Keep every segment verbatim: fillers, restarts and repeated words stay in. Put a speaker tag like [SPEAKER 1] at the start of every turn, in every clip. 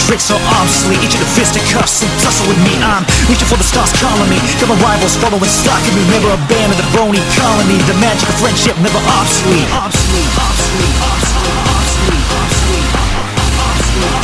[SPEAKER 1] tricks are obsolete. Each of the fisticuffs and tussle with me. I'm reaching for the stars calling me. Got my rivals following, stalking me. Never abandon the bony colony. The magic of friendship never obsolete. Obsolete, obsolete, obsolete, obsolete, obsolete, obsolete,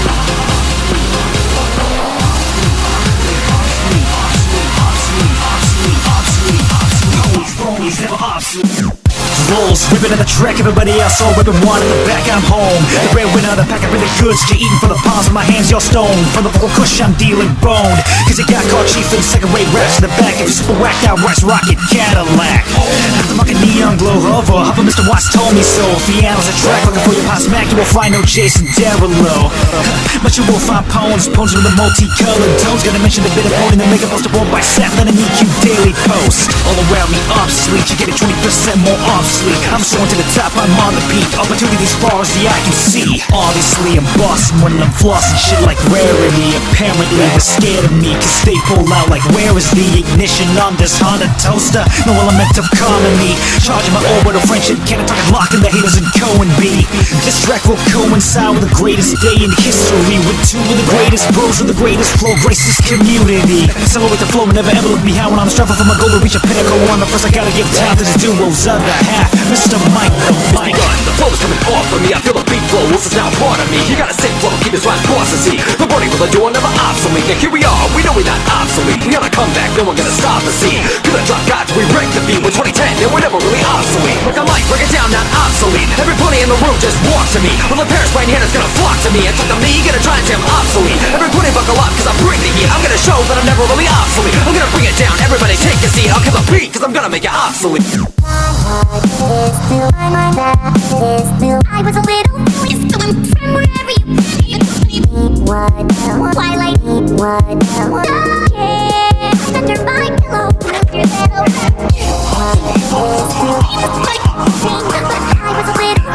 [SPEAKER 1] obsolete, obsolete, phonies never obsolete. Rolls, ripping in the track, everybody else all ripping one in the back, I'm home. The breadwinner, the pack of really goods, you're eating for the palms of my hands, you're stone. From the vocal cush, I'm dealing bone. Cause it got caught cheap for the second rate raps in the back. If you're super whacked out, rice rocket Cadillac. After marking neon glow hover, Hopper Mister Watts told me so. If he analyze a track looking for your pop smack, you will find no Jason Derulo. But you will find poems, poems with the multicolored tones. Gonna mention the bit of quoting the makeup poster world by Satlin and E Q Daily Post. All around me obsolete, you get it twenty percent more obsolete. I'm soaring to the top, I'm on the peak. Opportunities far as the eye can see. Obviously I'm bossing when I'm flossing. Shit like rarity. Apparently they're scared of me, cause they pull out like where is the ignition on this Honda toaster? No element of comedy. Charging my orbital friendship, can't talk and locking the haters and Cohen B. This track will coincide with the greatest day in history, with two of the greatest bros with the greatest flow, grace this community. Accelerate the flow and never ever look behind when I'm striving for my goal to reach a pinnacle. On the first I gotta give time to the duos of the half. Mister Mike the Mike.
[SPEAKER 2] The flow is coming off of me, I feel the beat flow, this is now part of me. You gotta sick flow, keep this rhyme processy. The burning will do never obsolete. Now here we are, we know we're not obsolete. We gotta come back, no one gonna stop us, see. Gonna drop God, we break the beat with twenty ten, and we're never really obsolete. Like a mic, break it down, not obsolete. Everybody in the room just walk to me. Well, the Paris right hand is gonna flock to me. And talk to me, gonna try and say I'm obsolete. Everybody buckle up, cause I bring the heat. I'm gonna show that I'm never really obsolete. I'm gonna bring it down, everybody take a seat. I'll kill the beat, cause I'm gonna make it obsolete.
[SPEAKER 3] I was a little foolish, so I'm from wherever you What? Twilight? What? Yeah, under my pillow, your little I was a little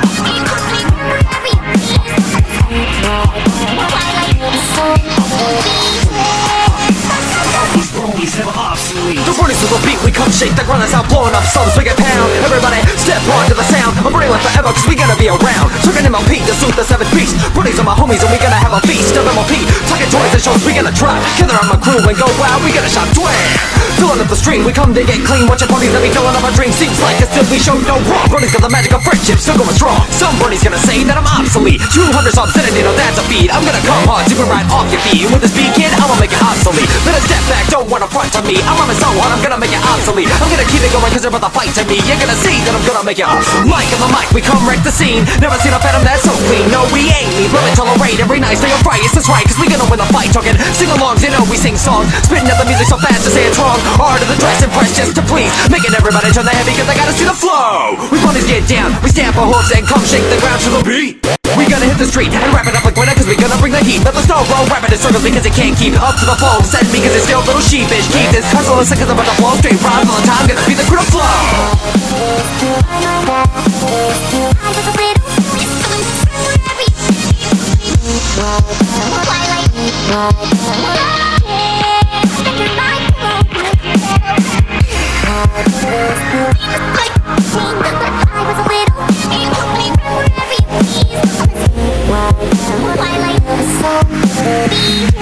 [SPEAKER 2] The burnings of the beat, we come shake the ground, that's how blowing up subs, we get pound. Everybody step on to the sound, I'm burning like forever cause we gotta be around. Talking M L P, the suit, the seventh piece. Burnings are my homies and we gonna have a feast of M L P. Talking toys and shows, we gonna try. Gather on my crew and go wild, we gonna shot twang. Filling up the stream, we come to get clean. Watching parties that be filling up our dreams. Seems like it's still we show no wrong. Burnings got the magic of friendship, still going strong. Some Bernie's gonna say that I'm obsolete. two hundred subs sitting, you know that's a feed. I'm gonna come hard, super right off your feet. With this beat kid, I'ma make it obsolete. Better step back, don't wanna front to me. I'm on so hard, I'm gonna make it obsolete. I'm gonna keep it going cause they're about to fight to me. You're gonna see that I'm gonna make it obsolete. Mic on the mic, we come wreck the scene. Never seen a phantom that's so clean. No, we ain't leave, love and tolerate. Every night stay on right, it's just right. Cause we gonna win the fight. Talking sing-alongs, you know we sing songs. Spitting out the music so fast to say it's wrong. Art of the dress and press just to please. Making everybody turn their head because they gotta see the flow. We bunnies get down, we stamp our hooves and come shake the ground to the beat. We gonna hit the street and wrap it up like winter cause we gonna bring the heat. Let the snow roll, wrap it in circles because it can't keep up to the flow. Send me cause it's still a little sheepish. Keep this hustle a second about the flow. Straight rhymes all the time, gonna be the crew to flow.
[SPEAKER 3] I was a little foolish, so I'm from wherever you Twilight? Yeah, under my pillow, I was a little Twilight?